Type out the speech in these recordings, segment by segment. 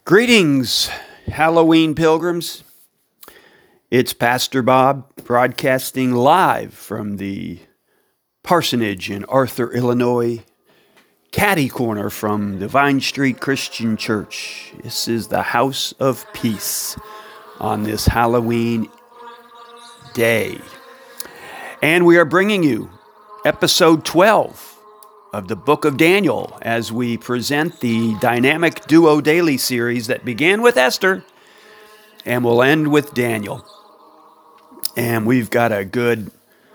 Greetings, Halloween pilgrims. It's Pastor Bob broadcasting live from the parsonage in Arthur, Illinois, catty corner from the Vine Street Christian Church. This is the House of Peace on this Halloween day. And we are bringing you episode 12 of the book of Daniel as we present the dynamic duo daily series that began with Esther and will end with Daniel. And we've got a good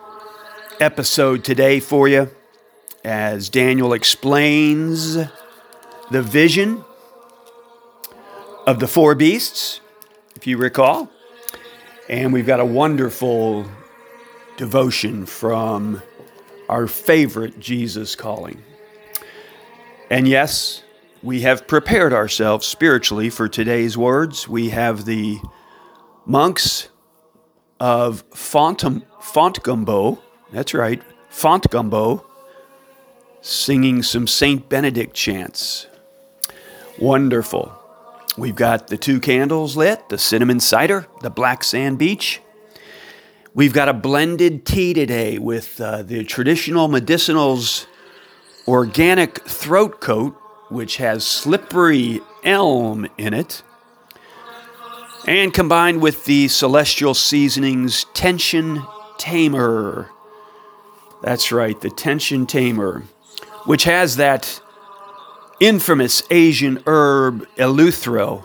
episode today for you as Daniel explains the vision of the four beasts, if you recall. And we've got a wonderful devotion from our favorite Jesus calling. And yes, we have prepared ourselves spiritually for today's words. We have the monks of Fontgombault, that's right, Fontgombault, singing some Saint Benedict chants. Wonderful. We've got the two candles lit, the cinnamon cider, the black sand beach. We've got a blended tea today with the traditional medicinals organic throat coat, which has slippery elm in it, and combined with the celestial seasonings tension tamer. That's right, the tension tamer, which has that infamous Asian herb eleuthero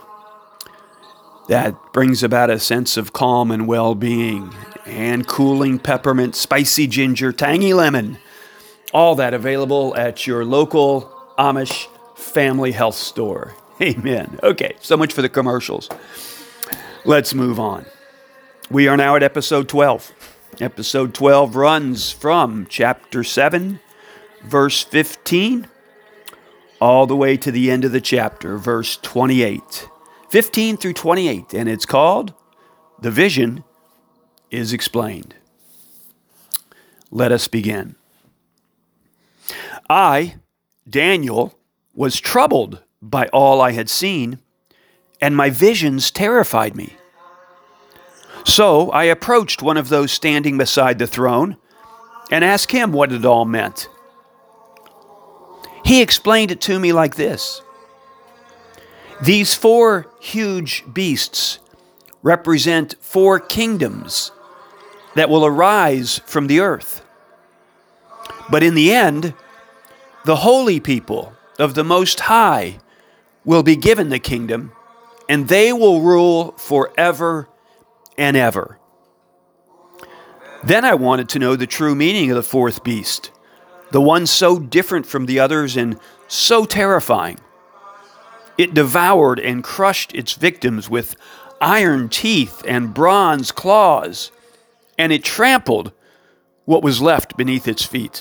that brings about a sense of calm and well-being, and cooling peppermint, spicy ginger, tangy lemon. All that available at your local Amish family health store. Amen. Okay, so much for the commercials. Let's move on. We are now at episode 12. Episode 12 runs from chapter 7, verse 15, all the way to the end of the chapter, verse 28. 15 through 28, and it's called The Vision is Explained. Let us begin. I, Daniel, was troubled by all I had seen, and my visions terrified me. So I approached one of those standing beside the throne and asked him what it all meant. He explained it to me like this. These four huge beasts represent four kingdoms that will arise from the earth. But in the end, the holy people of the Most High will be given the kingdom, and they will rule forever and ever. Then I wanted to know the true meaning of the fourth beast, the one so different from the others and so terrifying. It devoured and crushed its victims with iron teeth and bronze claws, and it trampled what was left beneath its feet.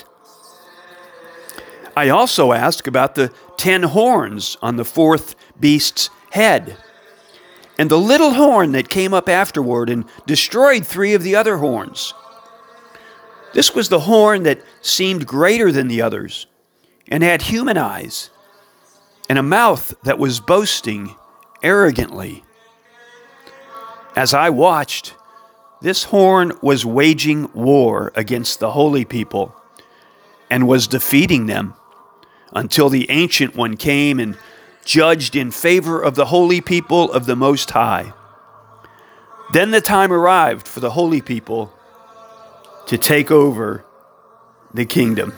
I also asked about the 10 horns on the fourth beast's head, and the little horn that came up afterward and destroyed 3 of the other horns. This was the horn that seemed greater than the others, and had human eyes, and a mouth that was boasting arrogantly. As I watched, this horn was waging war against the holy people and was defeating them until the Ancient One came and judged in favor of the holy people of the Most High. Then the time arrived for the holy people to take over the kingdom.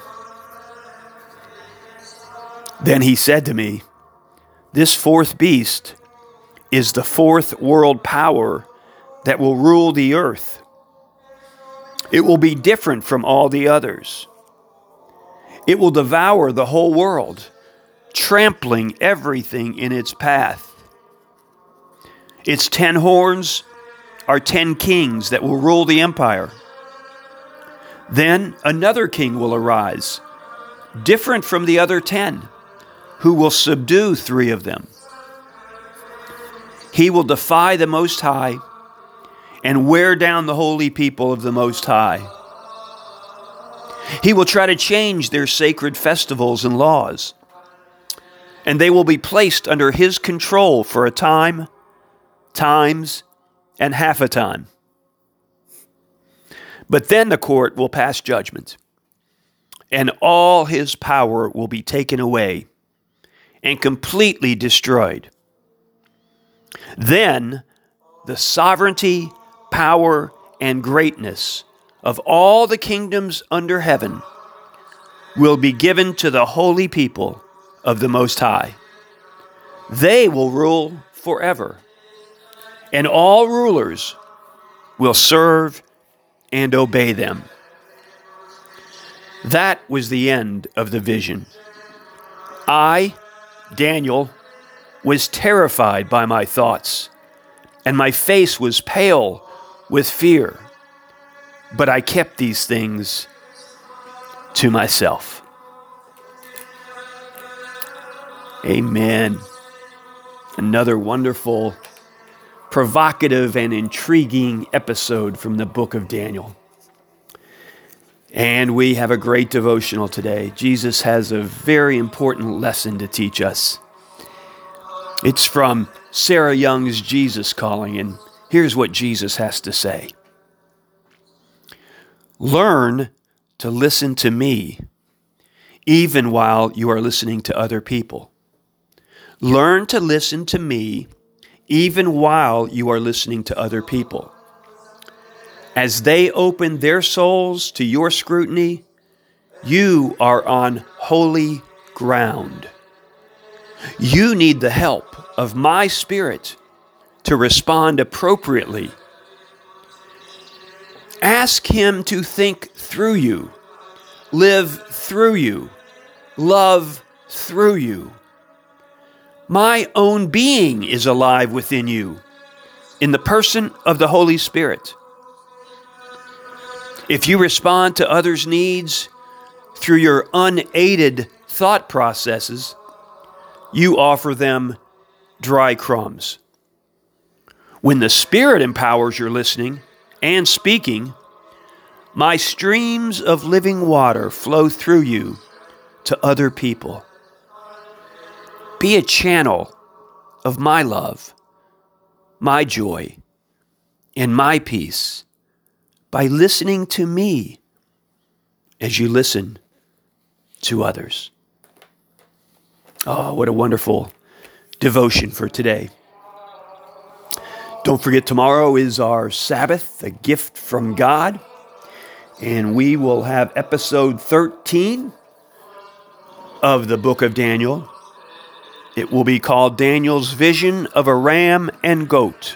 Then he said to me, this fourth beast is the fourth world power that will rule the earth. It will be different from all the others. It will devour the whole world, trampling everything in its path. Its 10 horns are 10 kings that will rule the empire. Then another king will arise, different from the other 10, who will subdue 3 of them. He will defy the Most High and wear down the holy people of the Most High. He will try to change their sacred festivals and laws. and they will be placed under his control for a time, times, and half a time. But then the court will pass judgment, and all his power will be taken away and completely destroyed. Then the sovereignty, power, and greatness of all the kingdoms under heaven will be given to the holy people of the Most High. They will rule forever, and all rulers will serve and obey them. That was the end of the vision. I, Daniel, was terrified by my thoughts, and my face was pale with fear. But I kept these things to myself. Amen. Another wonderful, provocative, and intriguing episode from the book of Daniel. And we have a great devotional today. Jesus has a very important lesson to teach us. It's from Sarah Young's Jesus Calling, and here's what Jesus has to say. Learn to listen to me, even while you are listening to other people. Learn to listen to me, even while you are listening to other people. As they open their souls to your scrutiny, you are on holy ground. You need the help of my Spirit to respond appropriately. Ask him to think through you, live through you, love through you. My own being is alive within you, in the person of the Holy Spirit. If you respond to others' needs through your unaided thought processes, you offer them dry crumbs. When the Spirit empowers your listening and speaking, my streams of living water flow through you to other people. Be a channel of my love, my joy, and my peace by listening to me as you listen to others. Oh, what a wonderful devotion for today. Don't forget, tomorrow is our Sabbath, a gift from God, and we will have episode 13 of the book of Daniel. It will be called Daniel's Vision of a Ram and Goat.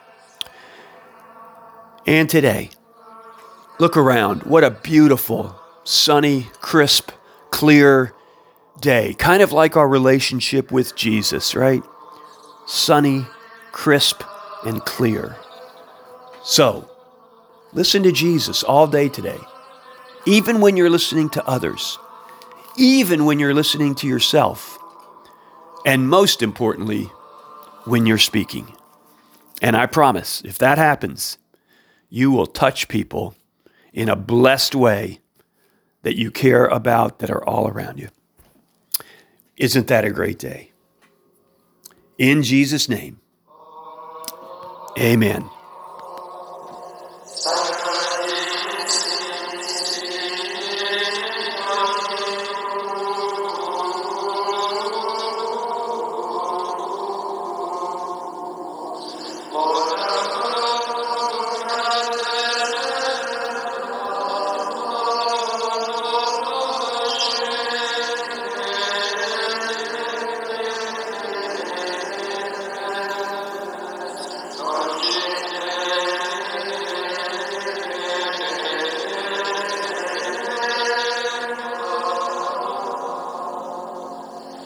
And today, look around. What a beautiful, sunny, crisp, clear day. Kind of like our relationship with Jesus, right? Sunny, crisp, and clear. So, listen to Jesus all day today. Even when you're listening to others. Even when you're listening to yourself. And most importantly, when you're speaking. And I promise, if that happens, you will touch people in a blessed way that you care about, that are all around you. Isn't that a great day? In Jesus' name, amen.